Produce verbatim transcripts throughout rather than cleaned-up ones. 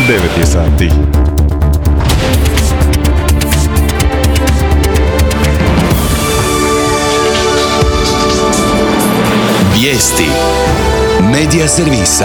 devet je sati. Vijesti Medija servisa.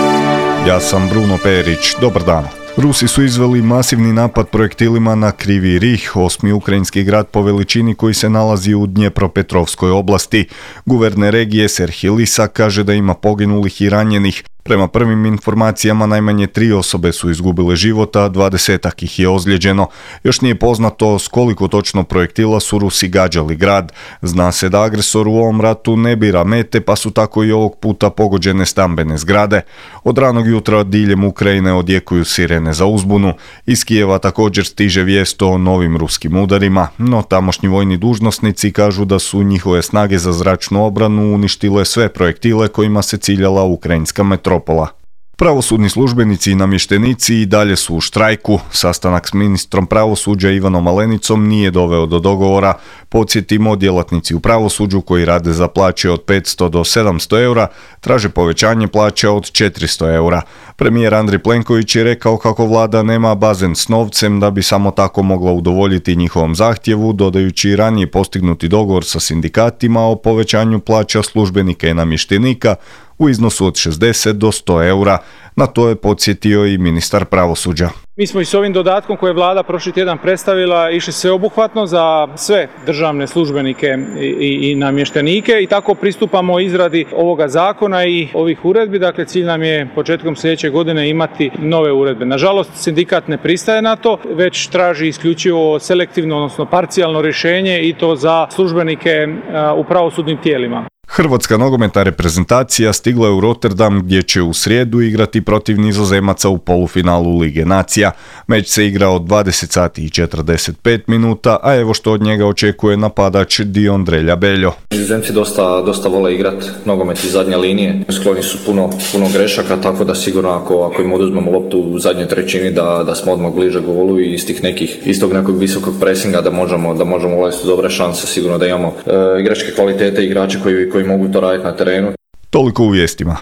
Ja sam Bruno Perić, dobar dan. Rusi su izveli masivni napad projektilima na Krivi Rih, osmi ukrajinski grad po veličini koji se nalazi u Dnjepropetrovskoj oblasti. Guverner regije Serhij Lysak kaže da ima poginulih i ranjenih. Prema prvim informacijama najmanje tri osobe su izgubile života, dvadesetak ih je ozlijeđeno. Još nije poznato s koliko točno projektila su Rusi gađali grad. Zna se da agresor u ovom ratu ne bira mete, pa su tako i ovog puta pogođene stambene zgrade. Od ranog jutra diljem Ukrajine odjekuju sirene za uzbunu. Iz Kijeva također stiže vijest o novim ruskim udarima, no tamošnji vojni dužnosnici kažu da su njihove snage za zračnu obranu uništile sve projektile kojima se ciljala ukrajinska metropola. Pravosudni službenici i namještenici i dalje su u štrajku. Sastanak s ministrom pravosuđa Ivanom Malenicom nije doveo do dogovora. Podsjetimo, djelatnici u pravosuđu koji rade za plaće od petsto do sedamsto eura traže povećanje plaća od četiristo eura. Premijer Andrej Plenković je rekao kako vlada nema bazen s novcem da bi samo tako mogla udovoljiti njihovom zahtjevu, dodajući i ranije postignuti dogovor sa sindikatima o povećanju plaća službenika i namještenika u iznosu od šezdeset do sto eura. Na to je podsjetio i ministar pravosuđa. Mi smo i s ovim dodatkom koje je vlada prošli tjedan predstavila išli sveobuhvatno za sve državne službenike i, i, i namještenike i tako pristupamo izradi ovoga zakona i ovih uredbi. Dakle, cilj nam je početkom sljedeće godine imati nove uredbe. Nažalost, sindikat ne pristaje na to, već traži isključivo selektivno, odnosno parcijalno rješenje i to za službenike u pravosudnim tijelima. Hrvatska nogometna reprezentacija stigla je u Rotterdam gdje će u srijedu igrati protiv Nizozemaca u polufinalu Lige nacija. Meč se igra od dvadeset sati i četrdeset pet minuta, a evo što od njega očekuje napadač Diondre Ljabeljo. Nizozemci dosta, dosta vole igrati nogomet iz zadnje linije. Skloni su puno, puno grešaka, tako da sigurno ako, ako im oduzmemo loptu u zadnjoj trećini da, da smo odmah bliže golu i iz tih nekih, iz tog nekog visokog presinga da možemo, da možemo ulaziti dobre šanse. Sigurno da imamo e, igračke kvalitete, igrače koji koji mogu to raditi na terenu. Toliko u vijestima.